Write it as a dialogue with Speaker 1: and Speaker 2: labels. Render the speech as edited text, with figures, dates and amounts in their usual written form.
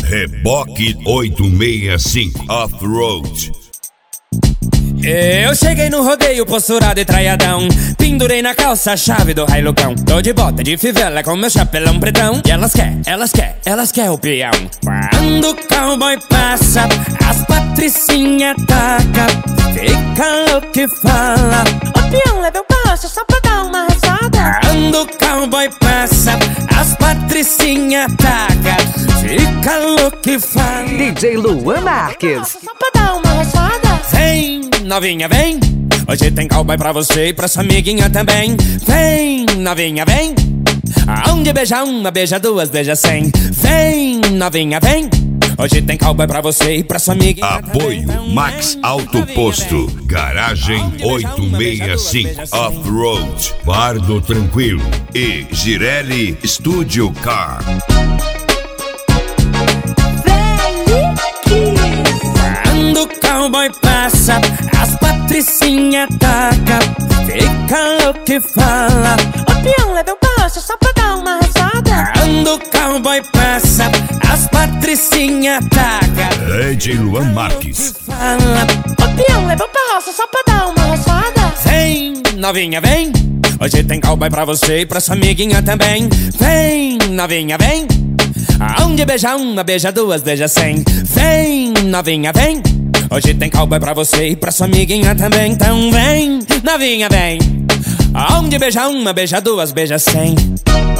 Speaker 1: Reboque 865 Off-Road.
Speaker 2: Eu cheguei no rodeio posturado e traiadão, pendurei na calça a chave do railucão. Tô de bota de fivela com meu chapelão pretão. E elas quer o peão. Quando o cowboy passa, as patricinha taca, fica louco e fala:
Speaker 3: o peão leva eu passo só pra dar uma rosada.
Speaker 2: Quando o cowboy passa, as patricinha taca, fica louco e fala.
Speaker 4: DJ Luan Marques.
Speaker 3: Só pra dar uma rosada.
Speaker 2: Vem, novinha, vem. Hoje tem cowboy pra você e pra sua amiguinha também. Vem, novinha, vem. Aonde beija uma, beija duas, beija 100. Vem, novinha, vem. Hoje tem cowboy pra você e pra sua amiguinha
Speaker 1: Apoio
Speaker 2: também.
Speaker 1: Max Auto Posto, Garagem 865 Off-Road, Bardo Tranquilo e Girelli Studio Car.
Speaker 2: Quando o cowboy passa, as patricinha taca, fica louco e fala:
Speaker 3: o peão leva eu passo só pra dar uma rosada.
Speaker 2: Quando o cowboy passa, as patricinha taca,
Speaker 1: DJ Luan Marques.
Speaker 2: fala:
Speaker 3: o peão leva eu passo só pra dar uma rosada.
Speaker 2: vem, novinha, vem. Hoje tem cowboy pra você e pra sua amiguinha também. Vem, novinha, vem. Aonde beija uma, beija duas, beija 100. Vem, novinha, vem. Hoje tem cowboy pra você e pra sua amiguinha também. Então vem, novinha, vem. Aonde beija uma, beija duas, beija 100.